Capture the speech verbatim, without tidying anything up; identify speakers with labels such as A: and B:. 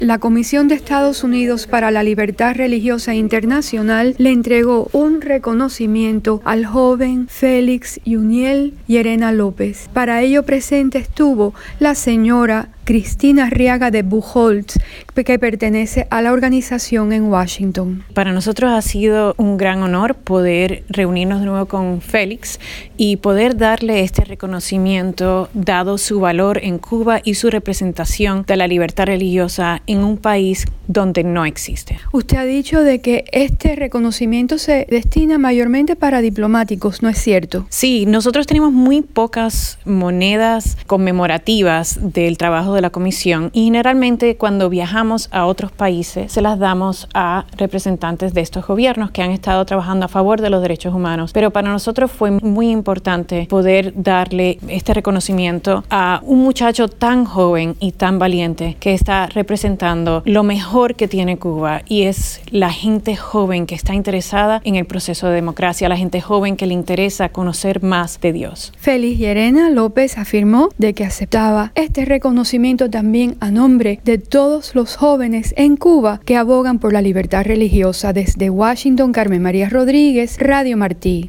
A: La Comisión de Estados Unidos para la Libertad Religiosa Internacional le entregó un reconocimiento al joven Félix Yuniel Llerena López. Para ello presente estuvo la señora Cristina Arriaga de Buchholz, que pertenece a la organización en Washington.
B: Para nosotros ha sido un gran honor poder reunirnos de nuevo con Félix y poder darle este reconocimiento dado su valor en Cuba y su representación de la libertad religiosa en un país donde no existe.
A: Usted ha dicho de que este reconocimiento se destina mayormente para diplomáticos, ¿no es cierto?
B: Sí, nosotros tenemos muy pocas monedas conmemorativas del trabajo de la comisión y generalmente cuando viajamos a otros países se las damos a representantes de estos gobiernos que han estado trabajando a favor de los derechos humanos. Pero para nosotros fue muy importante poder darle este reconocimiento a un muchacho tan joven y tan valiente que está representando lo mejor que tiene Cuba, y es la gente joven que está interesada en el proceso de democracia, la gente joven que le interesa conocer más de Dios.
A: Félix Llerena López afirmó de que aceptaba este reconocimiento también a nombre de todos los jóvenes en Cuba que abogan por la libertad religiosa. Desde Washington, Carmen María Rodríguez, Radio Martí.